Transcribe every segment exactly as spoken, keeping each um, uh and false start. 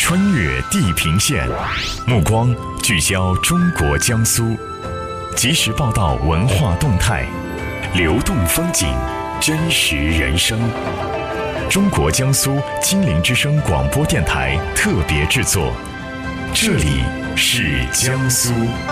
穿越地平线，目光聚焦中国江苏，及时报道文化动态，流动风景，真实人生。中国江苏金陵之声广播电台特别制作，这里是江苏。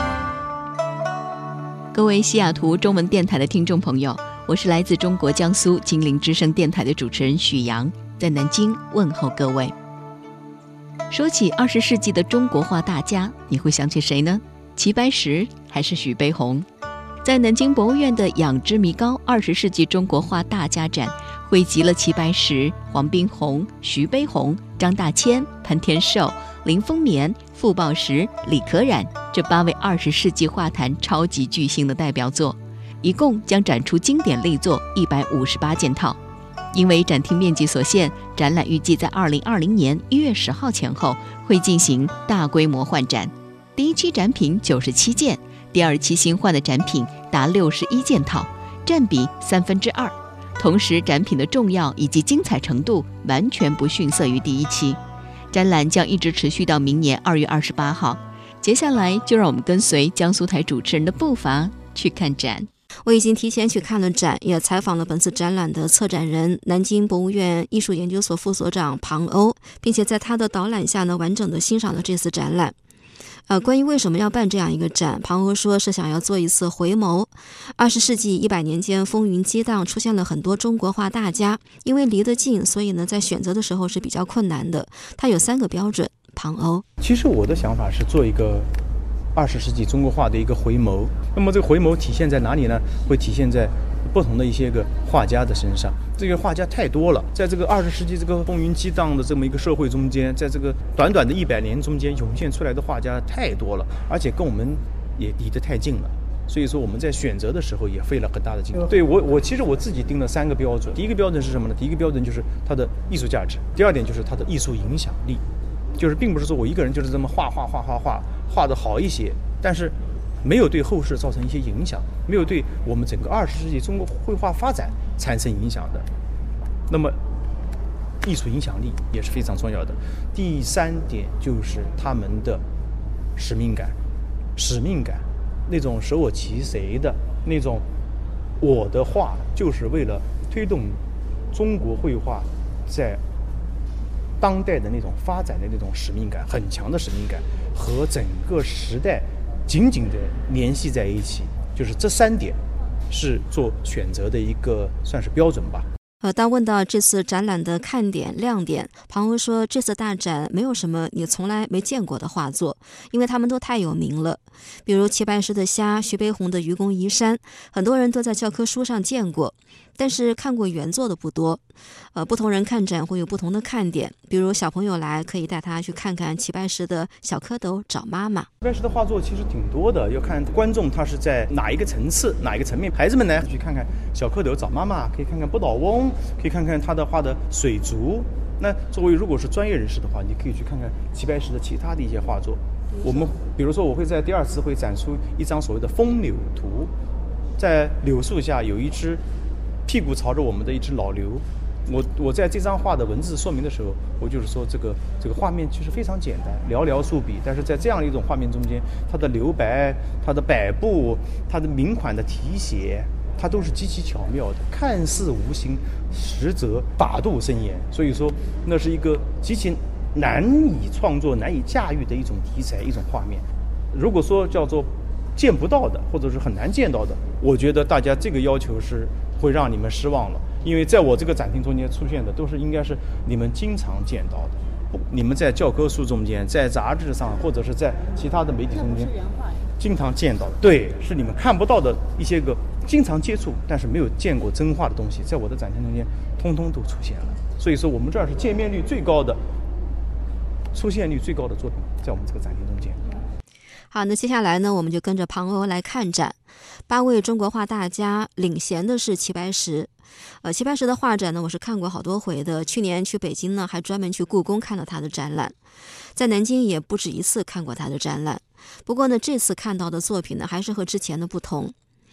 各位西雅图中文电台的听众朋友，我是来自中国江苏金陵之声电台的主持人许阳，在南京问候各位。说起二十世纪的中国画大家，你会想起谁呢？齐白石还是许悲鸿？在南京博物院的仰之弥高二十世纪中国画大家展，汇集了齐白石、黄宾虹、徐悲鸿、张大千、潘天寿、林风眠、傅抱石、李可染这八位二十世纪画坛超级巨星的代表作，一共将展出经典力作一百五十八件套。因为展厅面积所限，展览预计在二零二零年一月十号前后会进行大规模换展。第一期展品九十七件，第二期新换的展品达六十一件套，占比三分之二。同时，展品的重要以及精彩程度完全不逊色于第一期。展览将一直持续到明年二月二十八号。接下来就让我们跟随江苏台主持人的步伐去看展。 我已经提前去看了展，也采访了本次展览的策展人南京博物院艺术研究所副所长庞欧，并且在他的导览下呢，完整的欣赏了这次展览。呃，关于为什么要办这样一个展，庞欧说是想要做一次回眸。二十世纪一百年间风云激荡，出现了很多中国画大家，因为离得近，所以呢在选择的时候是比较困难的。他有三个标准。庞欧， 其实我的想法是做一个二十世纪中国画的一个回眸。那么这个回眸体现在哪里呢？会体现在不同的一些个画家的身上。这个画家太多了，在这个二十世纪这个风云激荡的这么一个社会中间，在这个短短的一百年中间涌现出来的画家太多了，而且跟我们也离得太近了。所以说我们在选择的时候也费了很大的劲。对我，我其实我自己定了三个标准。第一个标准是什么呢？第一个标准就是它的艺术价值，第二点就是它的艺术影响力。就是并不是说我一个人就是这么画画画画画画得好一些，但是没有对后世造成一些影响，没有对我们整个二十世纪中国绘画发展产生影响的。那么艺术影响力也是非常重要的。第三点就是他们的使命感，使命感，那种舍我其谁的那种，我的画就是为了推动中国绘画在当代的那种发展的那种使命感，很强的使命感，和整个时代紧紧的联系在一起，就是这三点是做选择的一个算是标准吧。 呃，当问到这次展览的看点亮点，庞欧说这次大展没有什么你从来没见过的画作，因为他们都太有名了。比如齐白石的虾，徐悲鸿的愚公移山，很多人都在教科书上见过，但是看过原作的不多。呃，不同人看展会有不同的看点，比如小朋友来可以带他去看看齐白石的小蝌蚪找妈妈。 齐白石的画作其实挺多的，要看观众他是在哪一个层次哪一个层面。孩子们呢去看看小蝌蚪找妈妈，可以看看不倒翁，可以看看他的画的水族。那作为如果是专业人士的话，你可以去看看齐白石的其他的一些画作。我们比如说我会在第二次会展出一张所谓的风柳图，在柳树下有一只屁股朝着我们的一只老牛。我我在这张画的文字说明的时候，我就是说这个这个画面其实非常简单，寥寥数笔，但是在这样一种画面中间，它的留白、它的摆布、它的明款的题写，它都是极其巧妙的，看似无心，实则法度深严。所以说，那是一个极其难以创作、难以驾驭的一种题材、一种画面。如果说叫做见不到的，或者是很难见到的，我觉得大家这个要求是会让你们失望了。因为在我这个展厅中间出现的都是应该是你们经常见到的，你们在教科书中间、在杂志上或者是在其他的媒体中间经常见到的，对，是你们看不到的一些个经常接触但是没有见过真画的东西，在我的展厅中间通通都出现了。所以说我们这儿是见面率最高的、出现率最高的作品，在我们这个展厅中间。 好，那接下来呢，我们就跟着庞欧来看展。八位中国画大家，领衔的是齐白石。呃，齐白石的画展呢，我是看过好多回的。去年去北京呢，还专门去故宫看了他的展览，在南京也不止一次看过他的展览。不过呢，这次看到的作品呢，还是和之前的不同。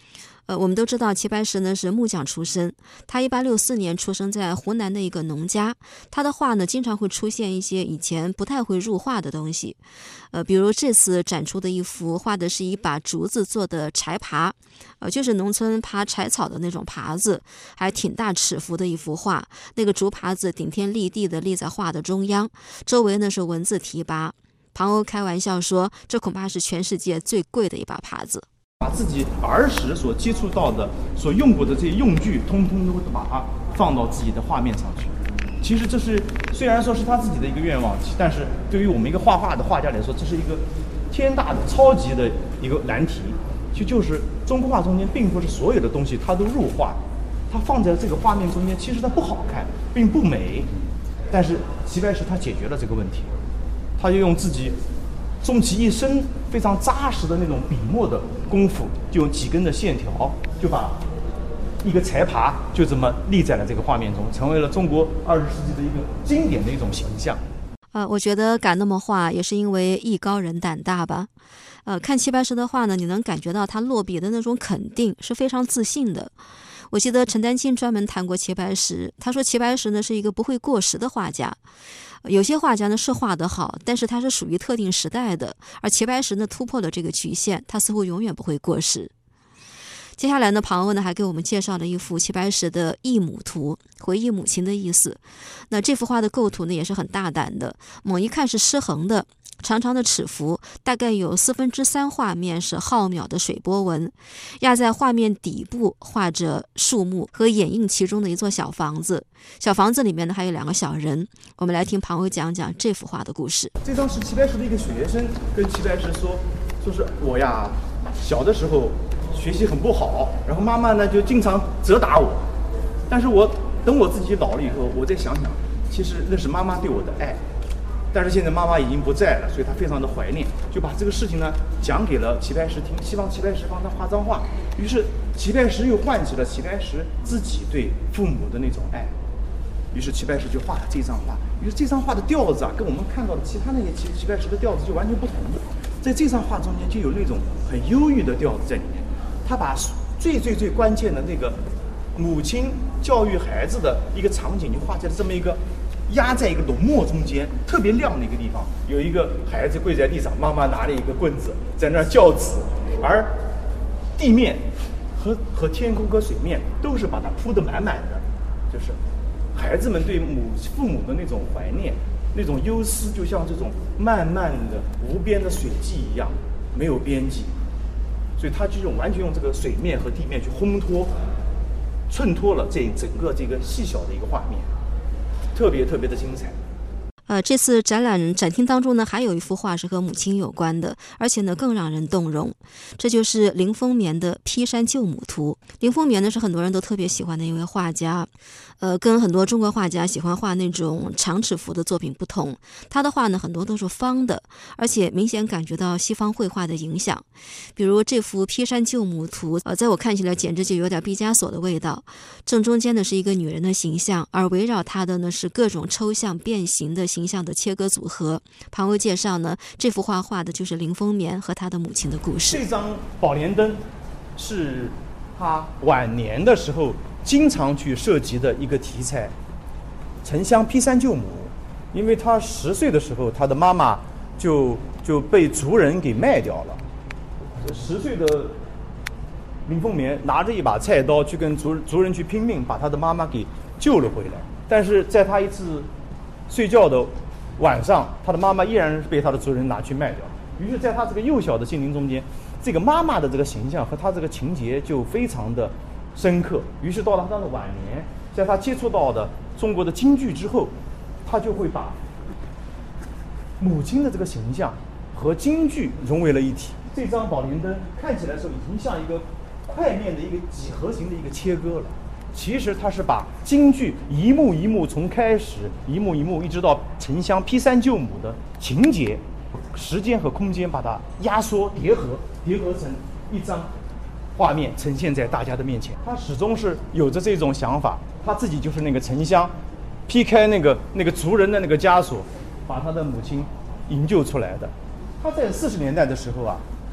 呃，我们都知道齐白石呢是木匠出身，他一八六四年出生在湖南的一个农家。他的画呢经常会出现一些以前不太会入画的东西，呃，比如这次展出的一幅画的是一把竹子做的柴耙，呃，就是农村耙柴草的那种耙子，还挺大尺幅的一幅画。那个竹耙子顶天立地的立在画的中央，周围呢是文字题跋。庞欧开玩笑说，这恐怕是全世界最贵的一把耙子。 把自己儿时所接触到的、所用过的这些用具，通通都把它放到自己的画面上去。其实这是虽然说是他自己的一个愿望，但是对于我们一个画画的画家来说，这是一个天大的、超级的一个难题。就就是中国画中间，并不是所有的东西它都入画，它放在这个画面中间，其实它不好看，并不美。但是齐白石他解决了这个问题，他就用自己终其一生非常扎实的那种笔墨的功夫，就用几根的线条，就把一个柴耙就这么立在了这个画面中，成为了中国二十世纪的一个经典的一种形象。 呃，我觉得敢那么画，也是因为艺高人胆大吧。呃，看齐白石的画呢，你能感觉到他落笔的那种肯定，是非常自信的。我记得陈丹青专门谈过齐白石，他说齐白石呢是一个不会过时的画家。有些画家呢是画得好，但是他是属于特定时代的，而齐白石呢突破了这个局限，他似乎永远不会过时。接下来呢，庞欧呢还给我们介绍了一幅齐白石的忆母图，回忆母亲的意思。那这幅画的构图呢也是很大胆的，猛一看是失衡的，长长的尺幅，大概有四分之三画面是浩渺的水波纹，压在画面底部画着树木和掩映其中的一座小房子，小房子里面呢还有两个小人。我们来听庞欧讲讲这幅画的故事。 这张是齐白石的一个学生跟齐白石说，说是我呀，小的时候学习很不好，然后妈妈呢就经常责打我，但是我等我自己老了以后，我再想想，其实那是妈妈对我的爱。但是现在妈妈已经不在了，所以他非常的怀念，就把这个事情呢讲给了齐白石听，希望齐白石帮他画张画。于是齐白石又唤起了齐白石自己对父母的那种爱，于是齐白石就画了这张画。于是这张画的调子啊，跟我们看到的其他那些齐齐白石的调子就完全不同。在这张画中间就有那种很忧郁的调子在里面，他把最最最关键的那个母亲教育孩子的一个场景就画在了这么一个压在一个浓墨中间特别亮的一个地方，有一个孩子跪在地上，妈妈拿了一个棍子在那儿教子，而地面和和天空和水面都是把它铺得满满的，就是孩子们对母父母的那种怀念，那种忧思，就像这种漫漫的无边的水迹一样，没有边际。所以他就用完全用这个水面和地面去烘托、衬托了这整个这个细小的一个画面，特别特别的精彩。 呃，这次展览展厅当中呢，还有一幅画是和母亲有关的，而且呢更让人动容。这就是林风眠的《劈山救母图》。林风眠呢是很多人都特别喜欢的一位画家，呃，跟很多中国画家喜欢画那种长尺幅的作品不同，他的画呢很多都是方的，而且明显感觉到西方绘画的影响。比如这幅《劈山救母图》，呃，在我看起来简直就有点毕加索的味道。正中间呢是一个女人的形象，而围绕她的呢是各种抽象变形的形象的切割组合。庞欧介绍呢，这幅画画的就是林风眠和他的母亲的故事。 这张宝莲灯是他晚年的时候经常去涉及的一个题材，沉香劈山救母。因为他十岁的时候，他的妈妈就就被族人给卖掉了。十岁的林风眠拿着一把菜刀去跟族族人去拼命，把他的妈妈给救了回来。但是在他一次睡觉的晚上，他的妈妈依然是被他的族人拿去卖掉。于是在他这个幼小的心灵中间，这个妈妈的这个形象和他这个情节就非常的深刻。于是到了他的晚年，在他接触到的中国的京剧之后，他就会把母亲的这个形象和京剧融为了一体。这张宝莲灯看起来时候已经像一个块面的一个几何形的一个切割了，其实它是把京剧一幕一幕从开始一幕一幕一直到沉香劈山救母的情节、时间和空间，把它压缩叠合叠合成一张画面呈现在大家的面前。他始终是有着这种想法，他自己就是那个沉香劈开那个那个族人的那个枷锁，把他的母亲营救出来的。他在四十年代的时候啊，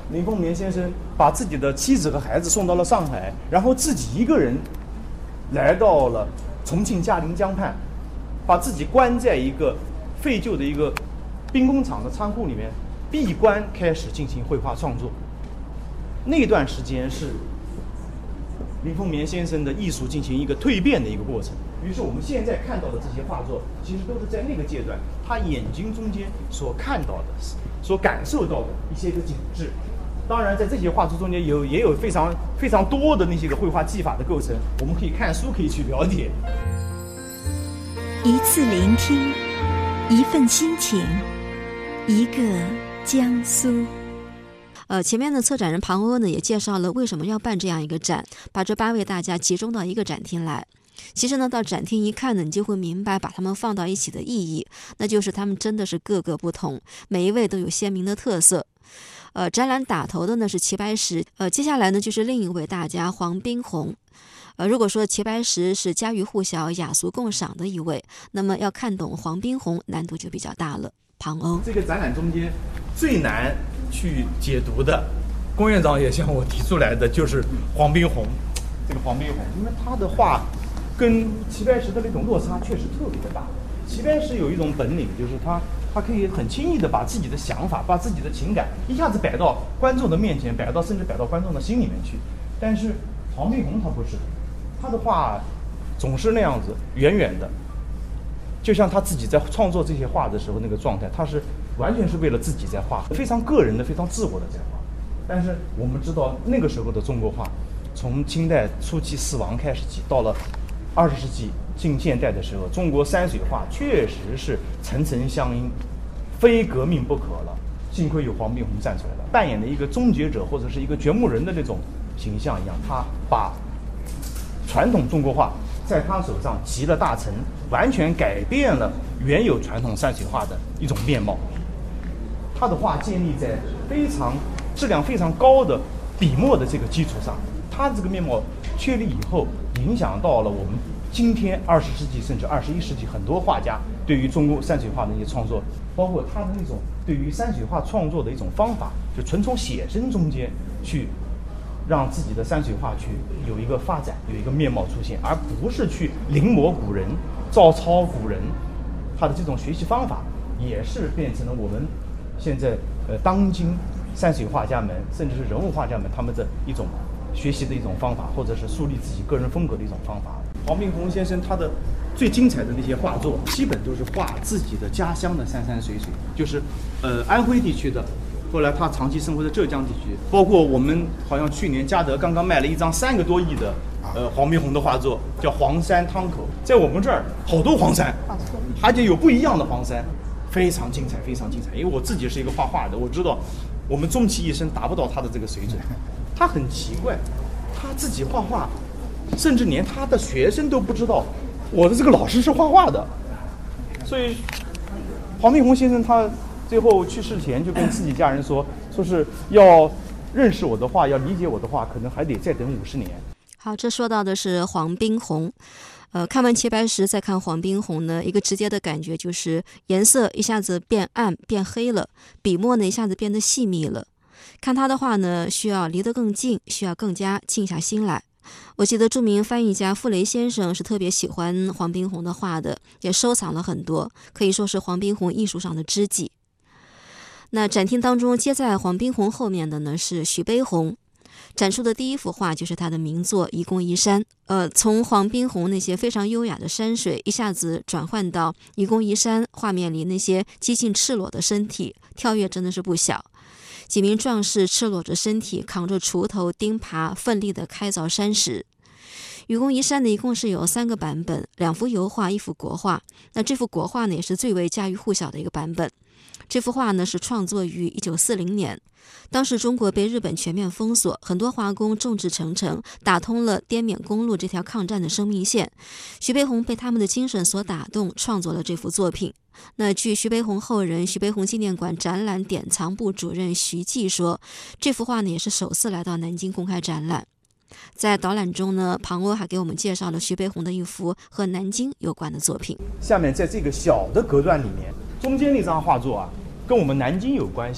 林凤眠先生把自己的妻子和孩子送到了上海，然后自己一个人来到了重庆嘉陵江畔，把自己关在一个废旧的一个兵工厂的仓库里面，闭关开始进行绘画创作。那段时间是林凤眠先生的艺术进行一个蜕变的一个过程。于是我们现在看到的这些画作，其实都是在那个阶段他眼睛中间所看到的、所感受到的一些个景致。当然，在这些画作中间有也有非常非常多的那些个绘画技法的构成，我们可以看书可以去了解。 一次聆听，一份心情，一个江苏。 呃，前面的策展人庞欧呢也介绍了为什么要办这样一个展，把这八位大家集中到一个展厅来。其实呢，到展厅一看呢，你就会明白把他们放到一起的意义，那就是他们真的是各个不同，每一位都有鲜明的特色。呃，展览打头的呢是齐白石，呃，接下来呢就是另一位大家黄宾虹。呃，如果说齐白石是家喻户晓、雅俗共赏的一位，那么要看懂黄宾虹难度就比较大了。庞欧， 这个展览中间最难去解读的，龚院长也向我提出来的就是黄宾虹。这个黄宾虹，因为他的画跟齐白石的那种落差确实特别的大。齐白石有一种本领，就是他他可以很轻易的把自己的想法、把自己的情感一下子摆到观众的面前，摆到甚至摆到观众的心里面去。但是黄宾虹他不是，他的画总是那样子远远的，就像他自己在创作这些画的时候那个状态，他是完全是为了自己在画，非常个人的、非常自我的在画。但是我们知道那个时候的中国画，从清代初期死亡开始起，到了二十世纪近现代的时候，中国山水画确实是层层相因，非革命不可了。幸亏有黄宾虹站出来了，扮演了一个终结者或者是一个掘墓人的那种形象一样，他把传统中国画在他手上集了大成，完全改变了原有传统山水画的一种面貌。他的画建立在非常质量非常高的笔墨的这个基础上，他这个面貌确立以后，影响到了我们今天二十世纪甚至二十一世纪很多画家对于中国山水画的一些创作，包括他的那种对于山水画创作的一种方法，就纯从写生中间去让自己的山水画去有一个发展，有一个面貌出现，而不是去临摹古人、照抄古人。他的这种学习方法也是变成了我们现在呃当今山水画家们甚至是人物画家们他们的一种学习的一种方法，或者是树立自己个人风格的一种方法。黄宾虹先生他的最精彩的那些画作，基本都是画自己的家乡的山山水水，就是呃安徽地区的。后来他长期生活在浙江地区，包括我们好像去年嘉德刚刚卖了一张三个多亿的呃黄宾虹的画作，叫黄山汤口。在我们这儿好多黄山，而且有不一样的黄山，非常精彩，非常精彩。因为我自己是一个画画的，我知道我们终其一生达不到他的这个水准。他很奇怪，他自己画画，甚至连他的学生都不知道我的这个老师是画画的。所以黄宾虹先生他最后去世前就跟自己家人说，说是要认识我的画，要理解我的画，可能还得再等五十年。 好，这说到的是黄宾虹。呃，看完齐白石再看黄宾虹呢，一个直接的感觉就是颜色一下子变暗变黑了，笔墨呢一下子变得细密了。看他的画呢，需要离得更近，需要更加静下心来。我记得著名翻译家傅雷先生是特别喜欢黄宾虹的画的，也收藏了很多，可以说是黄宾虹艺术上的知己。那展厅当中接在黄宾虹后面的呢是徐悲鸿，展出的第一幅画就是他的名作《愚公移山》。呃，从黄宾虹那些非常优雅的山水，一下子转换到愚公移山画面里那些几近赤裸的身体，跳跃真的是不小。几名壮士赤裸着身体，扛着锄头、钉耙，奋力地开凿山石。愚公移山呢，一共是有三个版本，两幅油画，一幅国画。那这幅国画呢，也是最为家喻户晓的一个版本。这幅画呢是创作于一九四零年，当时中国被日本全面封锁，很多华工众志成城，打通了滇缅公路这条抗战的生命线。徐悲鸿被他们的精神所打动，创作了这幅作品。那据徐悲鸿后人徐悲鸿纪念馆展览典藏部主任徐继说，这幅画呢也是首次来到南京公开展览。在导览中呢，庞欧还给我们介绍了徐悲鸿的一幅和南京有关的作品。 下面在这个小的隔断里面，中间那张画作啊，跟我们南京有关系。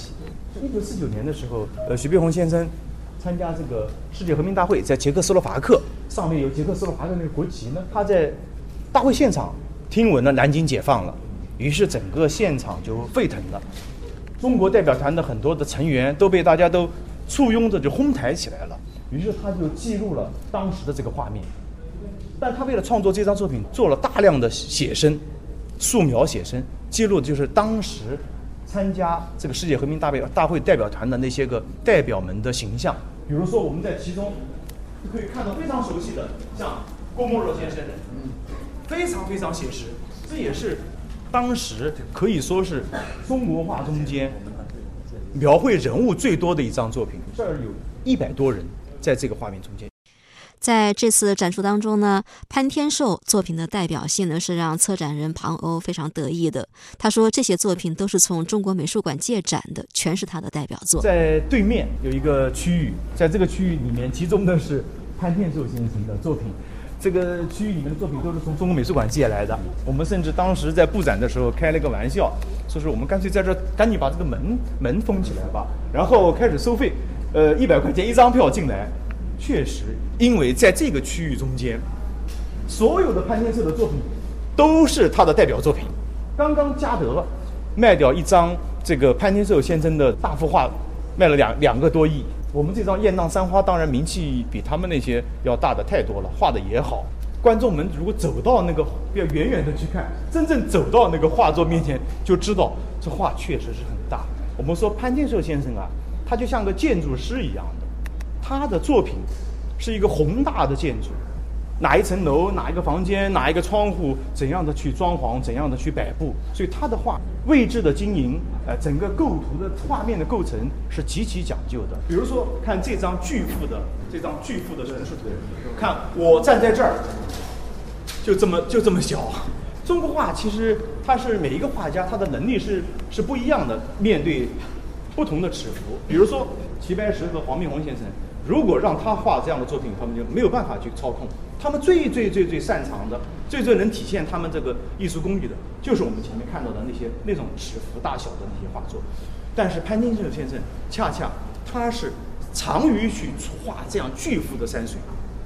一九四九年的时候，呃，徐悲鸿先生参加这个世界和平大会，在捷克斯洛伐克，上面有捷克斯洛伐克那个国旗呢。他在大会现场听闻了南京解放了，于是整个现场就沸腾了。中国代表团的很多的成员都被大家都簇拥着就哄抬起来了，于是他就记录了当时的这个画面。但他为了创作这张作品，做了大量的写生、素描写生，记录的就是当时参加这个世界和平大会大会代表团的那些个代表们的形象。比如说我们在其中可以看到非常熟悉的，像郭沫若先生，非常非常写实，这也是当时可以说是中国画中间描绘人物最多的一张作品。这儿有一百多人在这个画面中间。 在这次展出当中呢，潘天寿作品的代表性呢是让策展人庞欧非常得意的。他说这些作品都是从中国美术馆借展的，全是他的代表作。 在对面有一个区域，在这个区域里面集中的是潘天寿先生的作品。这个区域里面的作品都是从中国美术馆借来的。我们甚至当时在布展的时候开了一个玩笑，说是我们干脆在这赶紧把这个门门封起来吧，然后开始收费，呃，一百块钱一张票进来。确实，因为在这个区域中间，所有的潘天寿的作品都是他的代表作品。刚刚嘉德卖掉一张这个潘天寿先生的大幅画，卖了两两个多亿。我们这张雁荡三花当然名气比他们那些要大的太多了，画的也好。观众们如果走到那个，要远远的去看，真正走到那个画作面前，就知道这画确实是很大。我们说潘天寿先生啊，他就像个建筑师一样的。他的作品是一个宏大的建筑，哪一层楼、哪一个房间、哪一个窗户，怎样的去装潢，怎样的去摆布，所以他的画位置的经营，呃，整个构图的画面的构成是极其讲究的。比如说，看这张巨幅的这张巨幅的城市图，看我站在这儿，就这么就这么小。中国画其实它是每一个画家他的能力是是不一样的，面对不同的尺幅。比如说齐白石和黄宾虹先生。如果让他画这样的作品，他们就没有办法去操控。他们最最最最擅长的、最最能体现他们这个艺术功力的，就是我们前面看到的那些那种尺幅大小的那些画作。但是潘天寿先生恰恰他是长于去画这样巨幅的山水。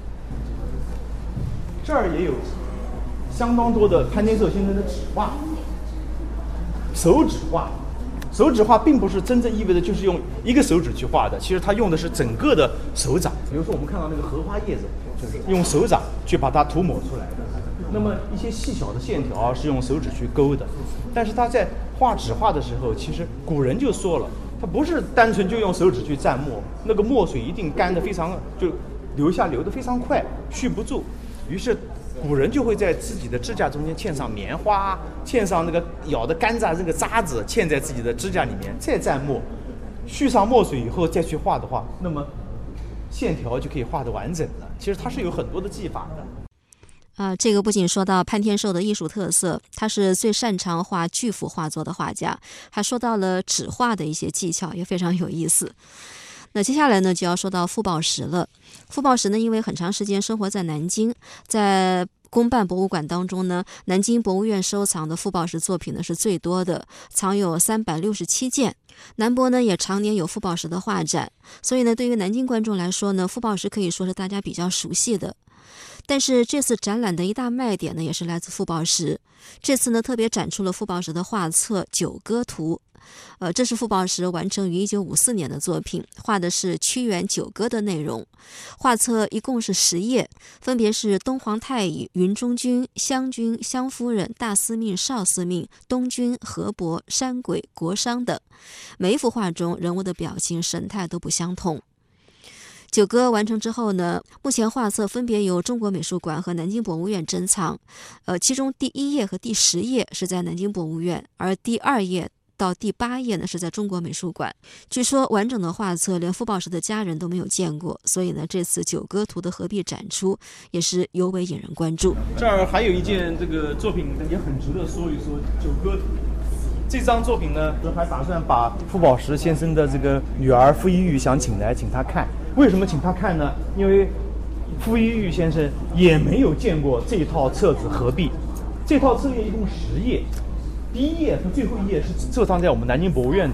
这儿也有相当多的潘天寿先生的纸画、手指画。手指画并不是真正意味着就是用一个手指去画的，其实它用的是整个的手掌。比如说我们看到那个荷花叶子，就是用手掌去把它涂抹出来的。那么一些细小的线条是用手指去勾的。但是他在画纸画的时候，其实古人就说了，他不是单纯就用手指去蘸墨，那个墨水一定干得非常，就流下流得非常快，蓄不住。于是古人就会在自己的指甲中间嵌上棉花，嵌上那个咬的干榨这个渣子，嵌在自己的指甲里面，再蘸墨，蓄上墨水以后再去画的话，那么线条就可以画得完整了。其实它是有很多的技法的。 啊、呃，这个不仅说到潘天寿的艺术特色，他是最擅长画巨幅画作的画家，还说到了纸画的一些技巧，也非常有意思。那接下来呢，就要说到傅抱石了。傅抱石呢，因为很长时间生活在南京，在公办博物馆当中呢，南京博物院收藏的傅抱石作品呢是最多的，藏有三百六十七件。南博呢也常年有傅抱石的画展，所以呢，对于南京观众来说呢，傅抱石可以说是大家比较熟悉的。但是这次展览的一大卖点呢，也是来自傅抱石。这次呢，特别展出了傅抱石的画册《九歌图》。呃，这是傅抱石完成于一九五四年的作品，画的是屈原九歌的内容。画册一共是十页，分别是东皇太乙、云中君、湘君、湘夫人、大司命、少司命、东君、河伯、山鬼、国殇等。每一幅画中人物的表情神态都不相同。九歌完成之后呢，目前画册分别由中国美术馆和南京博物院珍藏。呃，其中第一页和第十页是在南京博物院，而第二页到第八页呢是在中国美术馆。据说完整的画册连傅抱石的家人都没有见过，所以呢，这次九歌图的合璧展出也是尤为引人关注。 这儿还有一件这个作品也很值得说一说，九歌图。这张作品呢，还打算把傅抱石先生的这个女儿傅一玉想请来，请他看。为什么请他看呢？因为傅一玉先生也没有见过这套册子合璧。这套册页一共十页，第一页和最后一页是收藏在我们南京博物院的。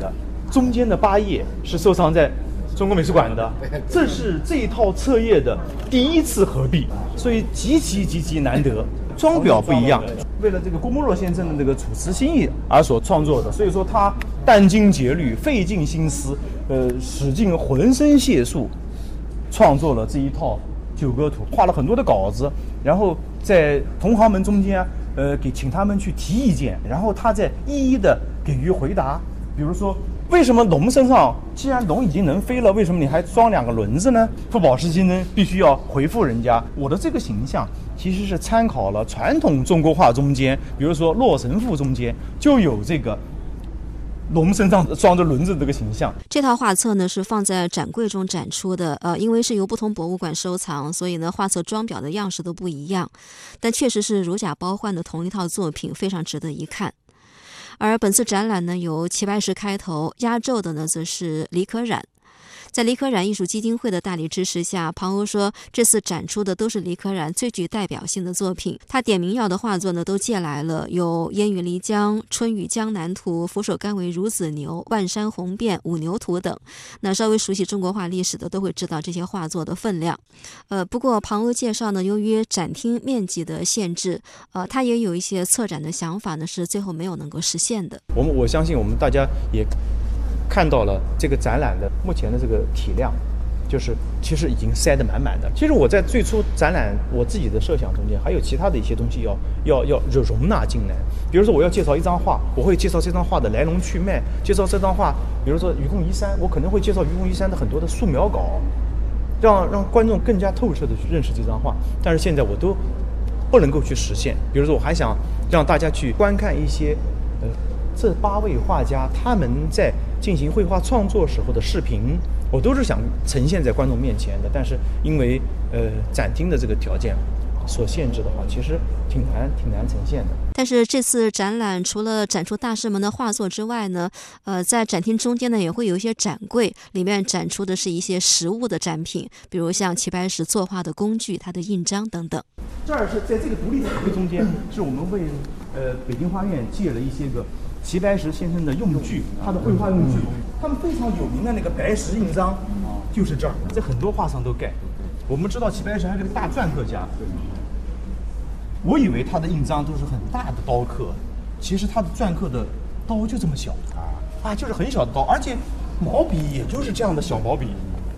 中间的八页是收藏在中国美术馆的，这是这一套册页的第一次合璧，所以极其极其难得。装裱不一样，为了这个郭沫若先生的这个《楚辞心意》而所创作的，所以说他殚精竭虑，费尽心思，呃，使尽浑身解数，创作了这一套九歌图，画了很多的稿子，然后在同行们中间，呃，给请他们去提意见，然后他再一一的给予回答。比如说，为什么龙身上既然龙已经能飞了，为什么你还装两个轮子呢？傅宝石先生必须要回复人家，我的这个形象其实是参考了传统中国画中间，比如说《洛神赋》中间就有这个龙身上装着轮子这个形象。 这套画册呢是放在展柜中展出的，呃，因为是由不同博物馆收藏，所以呢画册装裱的样式都不一样，但确实是如假包换的同一套作品，非常值得一看。而本次展览呢，由齐白石开头，压轴的呢则是李可染。在李可染艺术基金会的大力支持下，庞欧说这次展出的都是李可染最具代表性的作品。他点名要的画作呢都借来了，有《烟雨漓江》《春雨江南图》《俯首甘为孺子牛》《万山红遍》《五牛图》等。那稍微熟悉中国画历史的都会知道这些画作的分量。呃，不过庞欧介绍呢，由于展厅面积的限制，呃，他也有一些策展的想法呢，是最后没有能够实现的。 我们我相信我们大家也看到了这个展览的目前的这个体量，就是其实已经塞得满满的。其实我在最初展览我自己的设想中间，还有其他的一些东西要要要容纳进来。比如说我要介绍一张画，我会介绍这张画的来龙去脉，介绍这张画，比如说愚公移山，我可能会介绍愚公移山的很多的素描稿，让让观众更加透彻的去认识这张画。但是现在我都不能够去实现。比如说我还想让大家去观看一些呃这八位画家他们在进行绘画创作时候的视频，我都是想呈现在观众面前的，但是因为呃展厅的这个条件所限制的话，其实挺难挺难呈现的。 但是这次展览除了展出大师们的画作之外呢，呃，在展厅中间呢也会有一些展柜，里面展出的是一些实物的展品，比如像齐白石作画的工具、他的印章等等。 这儿是在这个独立展柜中间，是我们为呃北京画院借了一些个齐白石先生的用具，他的绘画用具，他们非常有名的那个白石印章，就是这儿，在很多画上都盖。我们知道齐白石还是个大篆刻家，我以为他的印章都是很大的刀刻，其实他的篆刻的刀就这么小啊，就是很小的刀，而且毛笔也就是这样的小毛笔。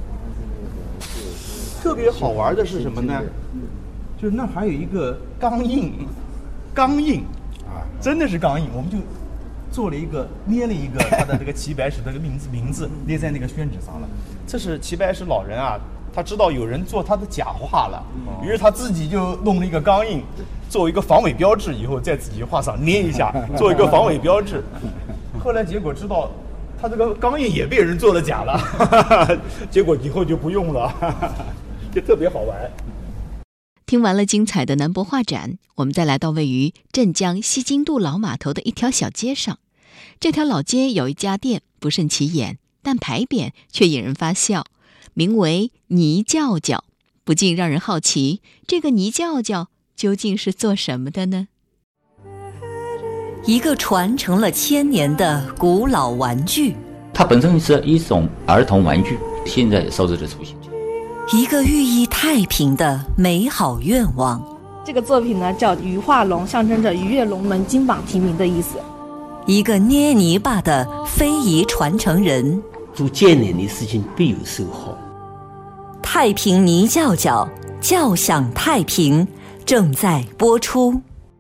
特别好玩的是什么呢？就是那还有一个钢印，钢印啊，真的是钢印，我们就做了一个捏了一个他的这个齐白石的名字名字捏在那个宣纸上了。这是齐白石老人啊，他知道有人做他的假画了，于是他自己就弄了一个钢印，作为一个防伪标志，以后在自己画上捏一下，做一个防伪标志。后来结果知道他这个钢印也被人做了假了，哈哈哈，结果以后就不用了，哈哈，就特别好玩。 听完了精彩的南博画展，我们再来到位于镇江西津渡老码头的一条小街上。这条老街有一家店不甚起眼，但牌匾却引人发笑，名为泥教教，不禁让人好奇，这个泥教教究竟是做什么的呢？ 一个传承了千年的古老玩具， 它本身是一种儿童玩具，现在烧制的雏形。 一个寓意太平的美好愿望。 这个作品呢叫鱼化龙，象征着鱼跃龙门金榜题名的意思。 一个捏泥巴的非遗传承人， 做艰难的事情必有收获。 太平泥教教，教享太平，正在播出。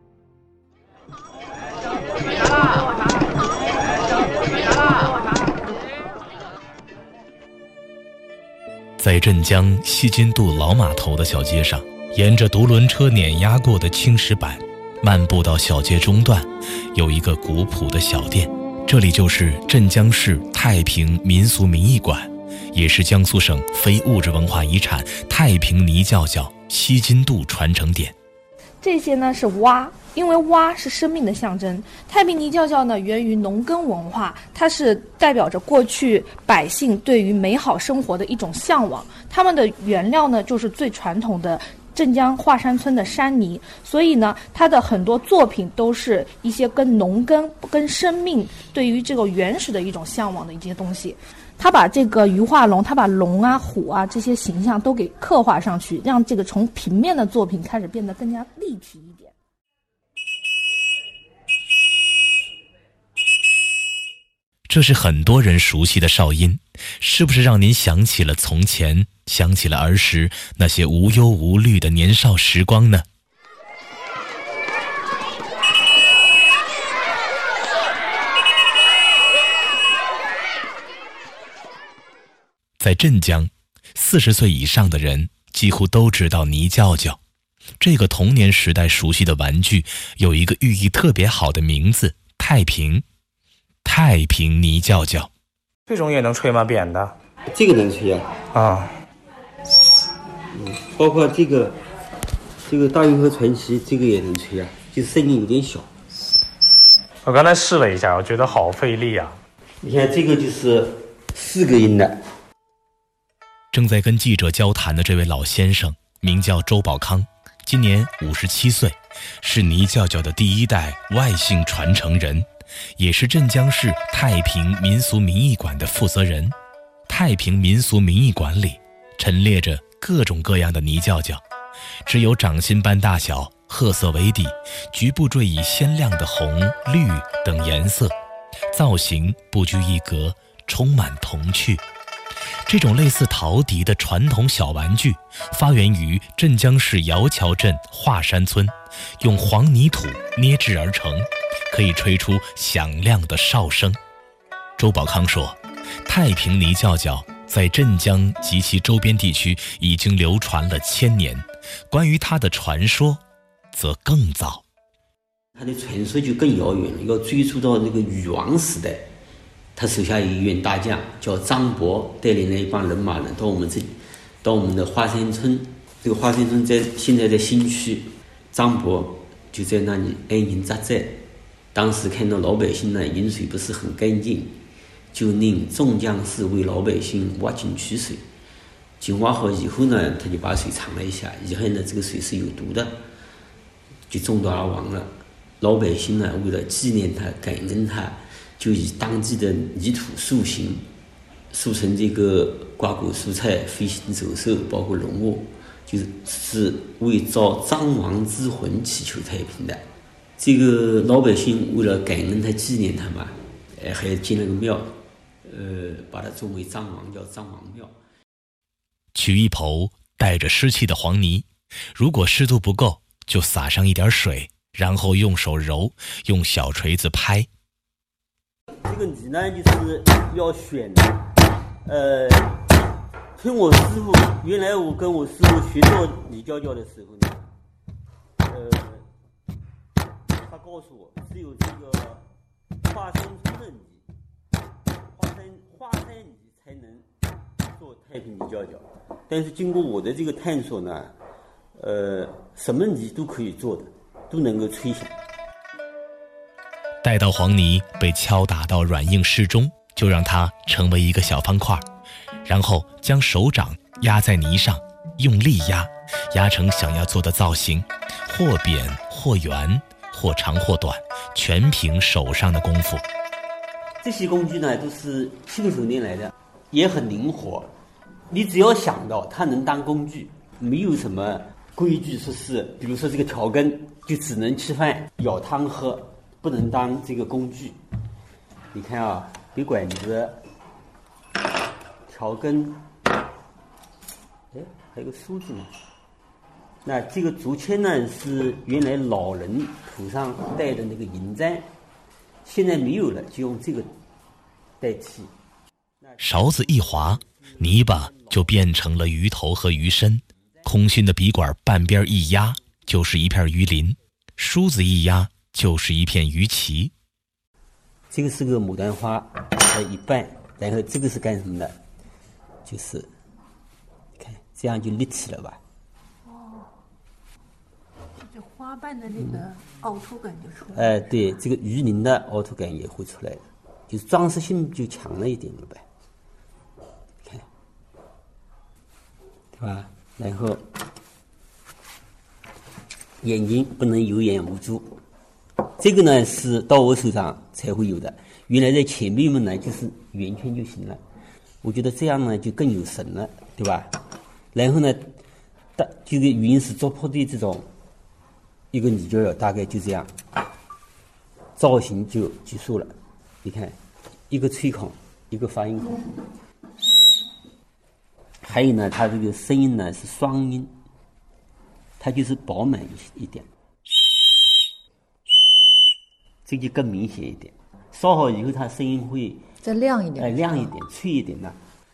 在镇江西津渡老码头的小街上，沿着独轮车碾压过的青石板，漫步到小街中段，有一个古朴的小店，这里就是镇江市太平民俗民艺馆，也是江苏省非物质文化遗产太平泥教教西津渡传承点。 这些呢是蛙，因为蛙是生命的象征。太平泥教教呢源于农耕文化，它是代表着过去百姓对于美好生活的一种向往。他们的原料呢就是最传统的镇江华山村的山泥，所以呢，他的很多作品都是一些跟农耕、跟生命对于这个原始的一种向往的一些东西。他把这个鱼化龙，他把龙啊、虎啊这些形象都给刻画上去，让这个从平面的作品开始变得更加立体一点。 这是很多人熟悉的哨音，是不是让您想起了从前，想起了儿时那些无忧无虑的年少时光呢？在镇江，四十岁以上的人几乎都知道泥叫叫。这个童年时代熟悉的玩具有一个寓意特别好的名字——太平。太平泥叫叫。 这种也能吹吗？扁的？ 这个能吹啊。 啊。 嗯，包括这个，这个大运河传奇，这个也能吹啊，就是声音有点小。 我刚才试了一下，我觉得好费力啊。 你看这个就是四个音的。 正在跟记者交谈的这位老先生名叫周宝康，今年五十七岁，是泥叫叫的第一代外姓传承人，也是镇江市太平民俗民艺馆的负责人。太平民俗民艺馆里陈列着各种各样的泥叫叫，只有掌心般大小，褐色为底，局部缀以鲜亮的红、绿等颜色，造型不拘一格，充满童趣。这种类似陶笛的传统小玩具发源于镇江市窑桥镇华山村，用黄泥土捏制而成，可以吹出响亮的哨声。周宝康说，太平泥叫叫在镇江及其周边地区已经流传了千年，关于它的传说则更早。 它的传说就更遥远了，要追溯到那个禹王时代。他手下有一员大将叫张伯，带领了一帮人马呢，到我们这，到我们的华山村。这个华山村在现在的新区，张伯就在那里安营扎寨。当时看到老百姓呢饮水不是很干净，就令众将士为老百姓挖井取水。井挖好以后呢，他就把水尝了一下，以后呢这个水是有毒的，就中毒而亡了。老百姓呢为了纪念他、感恩他，就以当地的泥土塑形，塑成这个瓜果蔬菜、飞行走兽，包括龙卧，就是是为招张王之魂祈求太平的。这个老百姓为了感恩他、纪念他嘛，哎，还建了个庙，呃，把它作为张王，叫张王庙。 取一抔带着湿气的黄泥，如果湿度不够，就撒上一点水，然后用手揉，用小锤子拍。 这个泥呢，就是要选，呃，听我师傅，原来我跟我师傅学做泥叫叫的时候呢，呃，他告诉我，只有这个华山村的泥，华山华山泥才能做太平泥叫叫。但是经过我的这个探索呢，呃，什么泥都可以做的，都能够吹响。 待到黄泥被敲打到软硬适中，就让它成为一个小方块，然后将手掌压在泥上，用力压，压成想要做的造型，或扁或圆，或长或短，全凭手上的功夫。 这些工具呢，都是信手拈来的，也很灵活。你只要想到它能当工具，没有什么规矩说是，比如说这个调羹就只能吃饭、舀汤喝，不能当这个工具。你看啊，笔管子、调羹，哎，还有个梳子呢。那这个竹签呢，是原来老人头上戴的那个银簪，现在没有了，就用这个代替。 勺子一划，泥巴就变成了鱼头和鱼身，空心的笔管半边一压，就是一片鱼鳞；梳子一压，就是一片鱼鳍。 这个是个牡丹花，还有一半，然后这个是干什么的？就是看这样就立体了吧？ 哦，这花瓣的那个凹凸感就出来了。 哎、呃，对，这个鱼鳞的凹凸感也会出来的，就是装饰性就强了一点了呗。看，对吧？然后眼睛不能有眼无珠。这个呢是到我手上才会有的，原来在前辈们呢就是圆圈就行了。我觉得这样呢就更有神了，对吧？然后呢，大这个原始糟粕的这种一个泥胶大概就这样，造型就结束了。你看，一个吹孔，一个发音孔，还有呢，它这个声音呢是双音，它就是饱满一点，这就更明显一点。烧好以后，它声音会再亮一点， 哎、呃，亮一点，脆一点呢。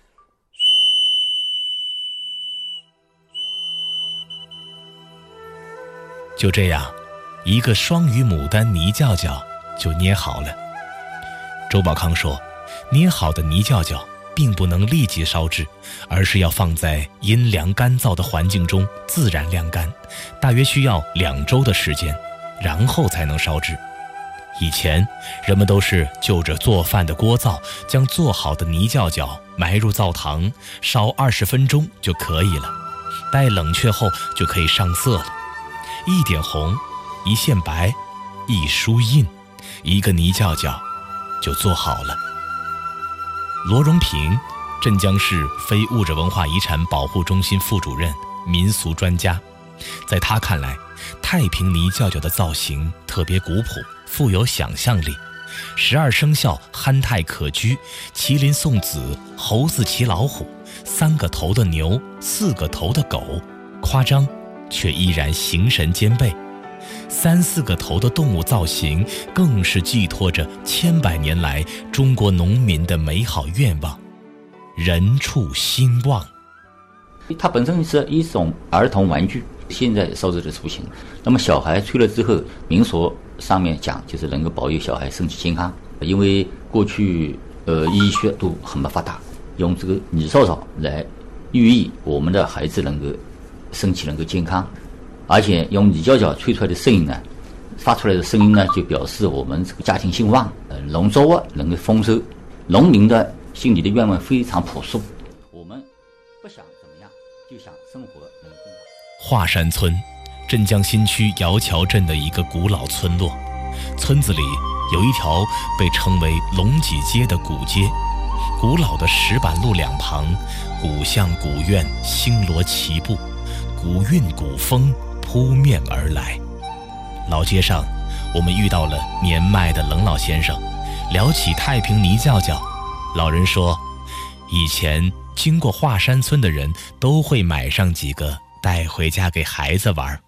就这样，一个双语牡丹泥叫叫就捏好了。周宝康说，捏好的泥叫叫并不能立即烧制，而是要放在阴凉干燥的环境中自然晾干，大约需要两周的时间，然后才能烧制。以前人们都是就着做饭的锅灶，将做好的泥叫叫埋入灶膛，烧二十分钟就可以了，待冷却后就可以上色了。一点红，一线白，一梳印，一个泥叫叫就做好了。罗荣平，镇江市非物质文化遗产保护中心副主任、民俗专家，在他看来，太平泥叫叫的造型特别古朴，富有想象力。十二生肖憨态可掬，麒麟送子，猴子骑老虎，三个头的牛，四个头的狗，夸张却依然形神兼备。三四个头的动物造型更是寄托着千百年来中国农民的美好愿望，人畜兴旺。 它本身是一种儿童玩具，现在烧制的雏形。那么小孩吹了之后，民俗上面讲就是能够保佑小孩身体健康，因为过去呃医学都很不发达，用这个泥烧烧来寓意我们的孩子能够身体能够健康，而且用泥叫叫吹出来的声音呢，发出来的声音呢，就表示我们这个家庭兴旺，呃，农作物能够丰收。农民的心里的愿望非常朴素，我们不想怎么样，就想生活能更好。 华山村，镇江新区姚桥镇的一个古老村落，村子里有一条被称为龙脊街的古街，古老的石板路两旁，古巷古院星罗棋布，古韵古风扑面而来。老街上，我们遇到了年迈的冷老先生，聊起太平泥叫叫，老人说，以前经过华山村的人都会买上几个带回家给孩子玩。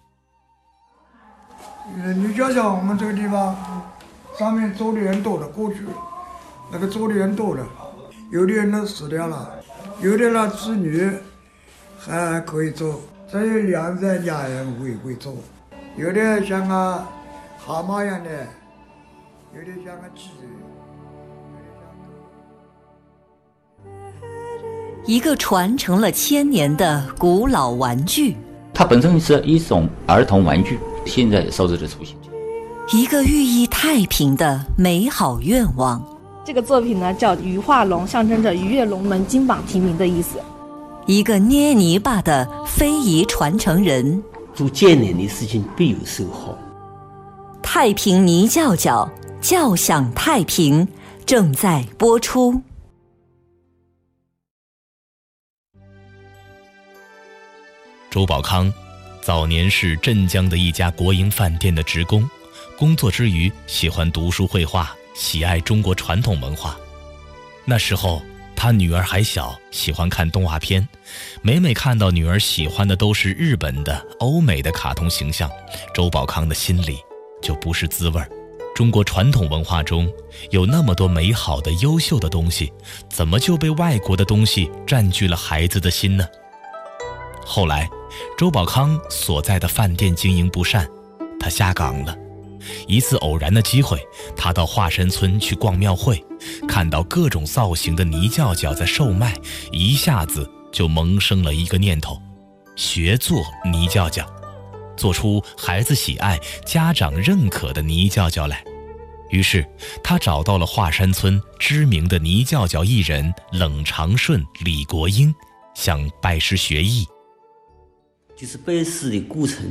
泥叫叫我们这个地方上面做的人多了，过去那个做的人多了，有的人都死掉了，有的呢子女还可以做，只有两三家人会会做，有的像个蛤蟆一样的，有的像个鸡。 一个传承了千年的古老玩具， 它本身是一种儿童玩具，现在烧制的雏形。 一个寓意太平的美好愿望。 这个作品呢叫鱼化龙，象征着鱼跃龙门、金榜题名的意思。 一个捏泥巴的非遗传承人， 做艰难的事情必有收获。 太平泥叫叫，叫响太平，正在播出。 周宝康早年是镇江的一家国营饭店的职工，工作之余喜欢读书绘画，喜爱中国传统文化。那时候他女儿还小，喜欢看动画片，每每看到女儿喜欢的都是日本的、欧美的卡通形象，周宝康的心里就不是滋味。中国传统文化中有那么多美好的、优秀的东西，怎么就被外国的东西占据了孩子的心呢？后来周宝康所在的饭店经营不善，他下岗了。一次偶然的机会，他到华山村去逛庙会，看到各种造型的泥叫叫在售卖，一下子就萌生了一个念头，学做泥叫叫，做出孩子喜爱、家长认可的泥叫叫来。于是他找到了华山村知名的泥叫叫艺人冷长顺、李国英，想拜师学艺。 就是拜师的过程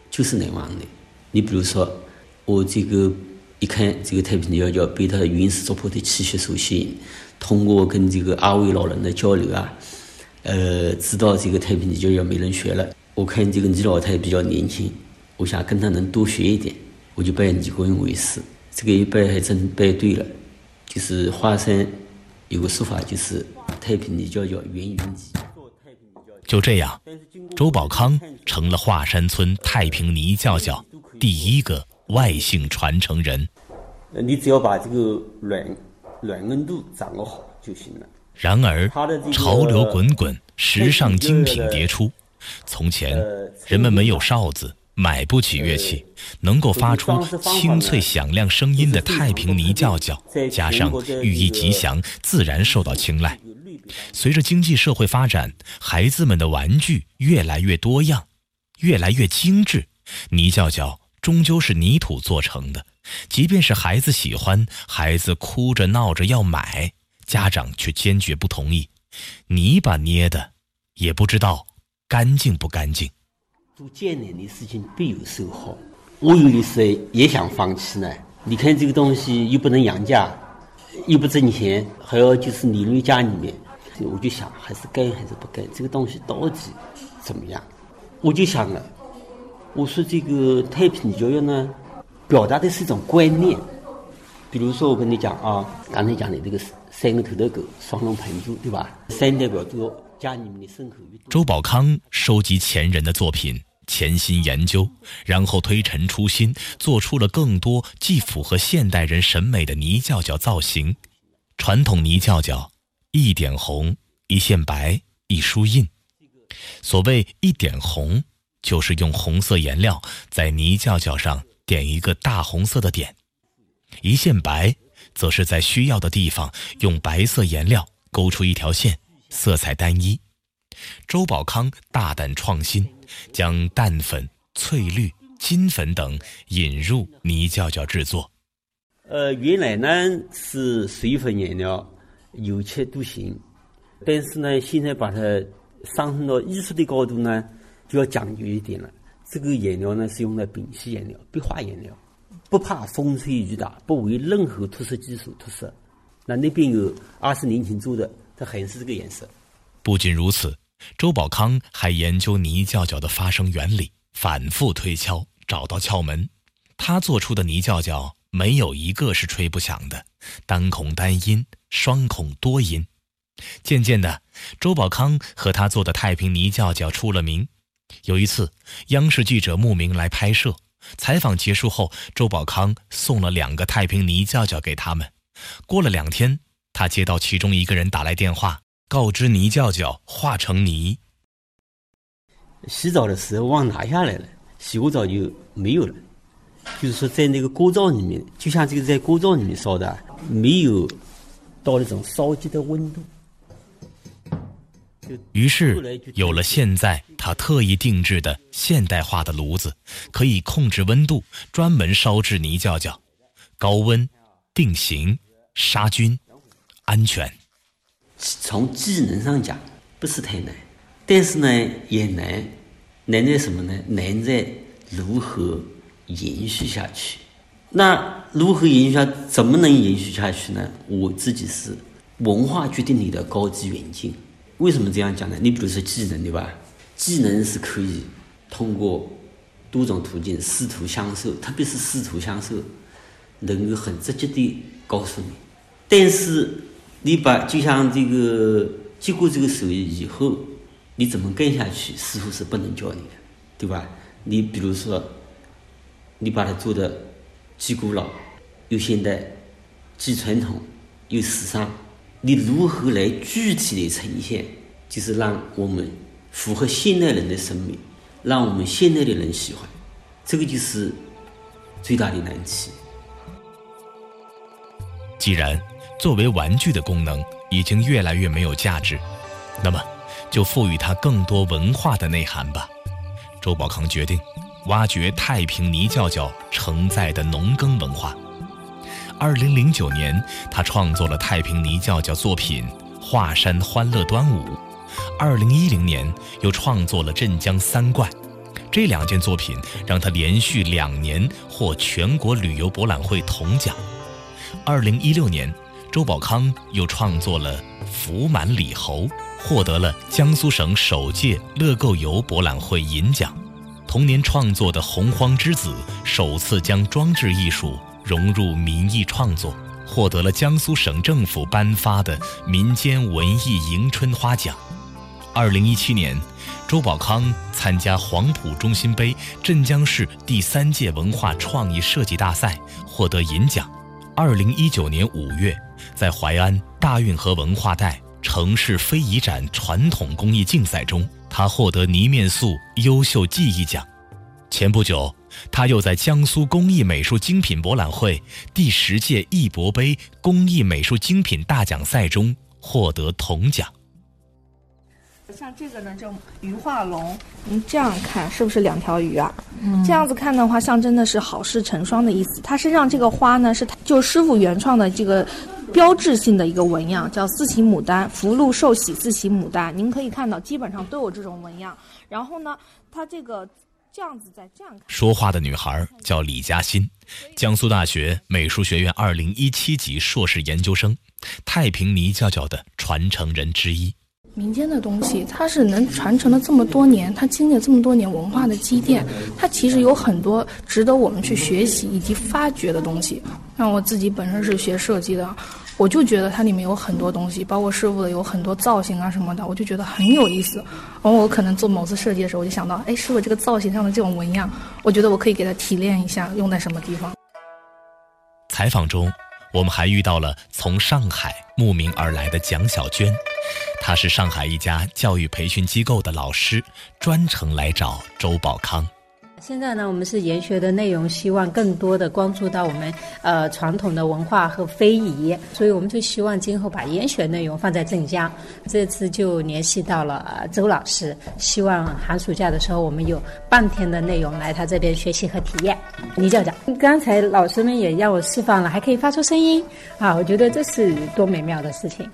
就是难忘的。你比如说，我这个一看这个太平泥教教被它原始糟粕的气息所吸引，通过跟这个阿维老人的交流啊，呃，知道这个太平泥教教没人学了。我看这个倪老太比较年轻，我想跟他能多学一点，我就拜倪国勇为师。这个一拜还真拜对了，就是华山有个说法，就是太平泥教教源云集。 就这样，周宝康成了华山村太平泥教教第一个外姓传承人。 你只要把这个软软硬度掌握好就行了。 然而，潮流滚滚，时尚精品迭出。从前，人们没有哨子，买不起乐器，能够发出清脆响亮声音的太平泥教教，加上寓意吉祥，自然受到青睐。随着经济社会发展，孩子们的玩具越来越多样，越来越精致，泥教教终究是泥土做成的，即便是孩子喜欢，孩子哭着闹着要买，家长却坚决不同意。泥巴捏的，也不知道干净不干净。 做艰难的事情必有收获。我有的时候也想放弃呢。你看这个东西又不能养家，又不挣钱，还要就是泥于家里面。我就想，还是干还是不干？这个东西到底怎么样？我就想了，我说这个太平泥教教呢，表达的是一种观念。比如说我跟你讲啊，刚才讲的这个三个头的狗，双龙盘珠，对吧？三代表着家里面的牲口。 周宝康收集前人的作品，潜心研究，然后推陈出新，做出了更多既符合现代人审美的泥教教造型。传统泥教教，一点红，一线白，一书印。所谓一点红，就是用红色颜料在泥教教上点一个大红色的点；一线白，则是在需要的地方用白色颜料勾出一条线，色彩单一。周宝康大胆创新，将淡粉、翠绿、金粉等引入泥教教制作。 呃，原来呢是水粉颜料，有切都行，但是呢，现在把它上升到艺术的高度呢，就要讲究一点了。这个颜料呢是用的丙烯颜料、壁画颜料，不怕风吹雨打，不为任何涂色技术涂色。那那边有二十年前做的，它还是这个颜色。 不仅如此，周宝康还研究泥教教的发声原理，反复推敲，找到窍门。他做出的泥教教没有一个是吹不响的，单孔单音，双孔多音。渐渐的，周宝康和他做的太平泥教教出了名。有一次，央视记者慕名来拍摄，采访结束后，周宝康送了两个太平泥教教给他们。过了两天，他接到其中一个人打来电话，告知泥教教化成泥。 洗澡的时候忘拿下来了，洗过澡就没有了。就是说在那个锅灶里面，就像这个在锅灶里面烧的，没有到那种烧鸡的温度。 于是有了现在他特意定制的现代化的炉子，可以控制温度，专门烧制泥教教，高温、定型、杀菌、安全。 从技能上讲不是太难，但是呢也难，难在什么呢？难在如何延续下去。那如何延续下怎么能延续下去呢？我自己是文化决定你的高级远近。为什么这样讲呢？你比如说技能，对吧？技能是可以通过多种途径师徒相授，特别是师徒相授能够很直接地告诉你。但是你把就像这个接过这个手艺以后，你怎么干下去，师傅是不能教你的，对吧？你比如说你把它做的既古老又现代，既传统又时尚，你如何来具体的呈现，就是让我们符合现代人的审美，让我们现代的人喜欢，这个就是最大的难题。 既然作为玩具的功能已经越来越没有价值，那么就赋予它更多文化的内涵吧。周宝康决定挖掘太平泥教教承载的农耕文化。二零零九年，他创作了太平泥教教作品《华山欢乐端午》。二零一零年，又创作了镇江三怪。这这两件作品让他连续两年获全国旅游博览会铜奖。二零一六年，周保康又创作了《福满李侯》，获得了江苏省首届乐购游博览会银奖。同年创作的《洪荒之子》首次将装置艺术融入民艺创作，获得了江苏省政府颁发的民间文艺迎春花奖。二零一七年，周保康参加黄埔中心杯镇江市第三届文化创意设计大赛，获得银奖。二零一九年五月，在淮安大运河文化带城市非遗展传统工艺竞赛中，他获得泥面塑优秀技艺奖。前不久，他又在江苏工艺美术精品博览会第十届艺博杯工艺美术精品大奖赛中获得铜奖。 像这个呢，叫鱼化龙，你这样看是不是两条鱼啊？嗯、这样子看的话，象征的是好事成双的意思。它身上这个花呢，是就师傅原创的这个标志性的一个纹样，叫四喜牡丹，福禄寿喜四喜牡丹。您可以看到，基本上都有这种纹样。然后呢，它这个这样子再这样看。 说话的女孩叫李嘉欣，江苏大学美术学院二零一七级硕士研究生，太平泥教教的传承人之一。 民间的东西，它是能传承了这么多年，它经历了这么多年文化的积淀，它其实有很多值得我们去学习以及发掘的东西。像我自己本身是学设计的，我就觉得它里面有很多东西，包括师傅的有很多造型啊什么的，我就觉得很有意思。然后我可能做某次设计的时候，我就想到，哎，师傅这个造型上的这种纹样，我觉得我可以给它提炼一下，用在什么地方。 采访中，我们还遇到了从上海慕名而来的蒋小娟，她是上海一家教育培训机构的老师，专程来找周保康。 现在呢，我们是研学的内容，希望更多的关注到我们呃传统的文化和非遗，所以我们就希望今后把研学内容放在镇江。这次就联系到了、呃、周老师，希望寒暑假的时候我们有半天的内容来他这边学习和体验。倪教长，刚才老师们也让我示范了，还可以发出声音啊，我觉得这是多美妙的事情。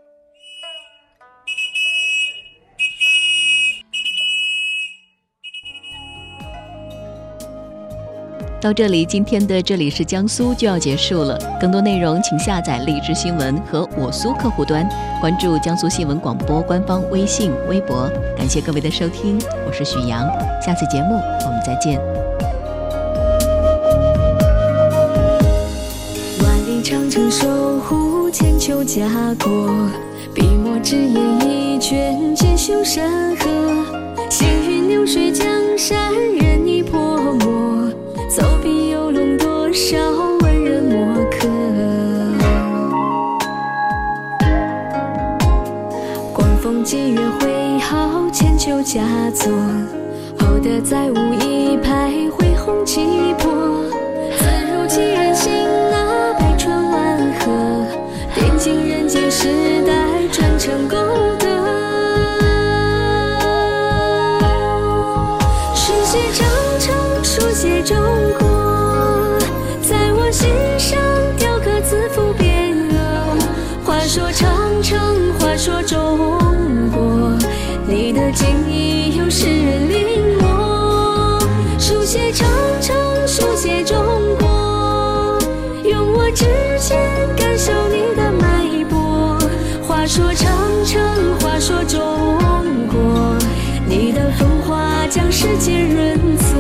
到这里，今天的这里是江苏就要结束了。更多内容请下载荔枝新闻和我苏客户端，关注江苏新闻广播官方微信、微博。感谢各位的收听，我是许阳，下次节目我们再见。 万里长城守护，千秋家国，笔墨纸砚一卷，锦绣山河。行云流水江山，任你泼墨，走笔游龙多少文人墨客。光风霁月挥毫，千秋佳作，厚德载物一派，恢宏气魄。自如其人心啊，百川万河，点尽人间时代，传承功德。书写中国，在我心上雕刻字符匾额。话说长城，话说中国，你的精义有世人临摹。书写长城，书写中国，用我指尖感受你的脉搏。话说长城，话说中国，你的风华将世界润泽。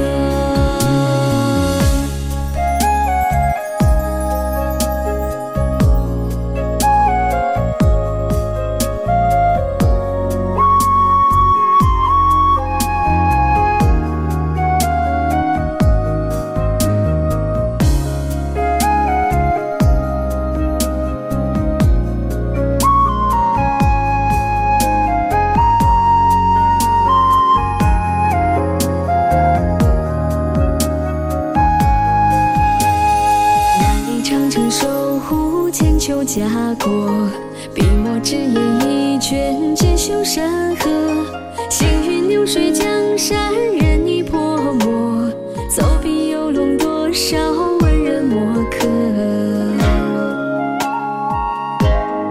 家国，笔墨纸砚一卷，锦绣山河。行云流水江山，任你泼墨，走笔游龙多少文人墨客。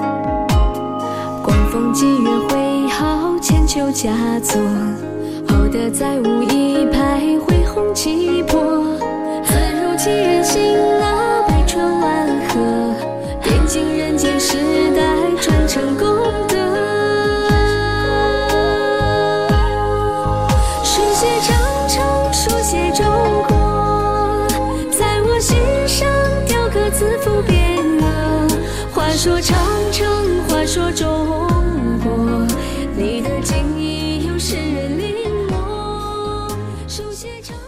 光风霁月挥毫，千秋佳作，厚德的再无一徘徊红气魄，自如其人心啊，百川万河，点尽人间时代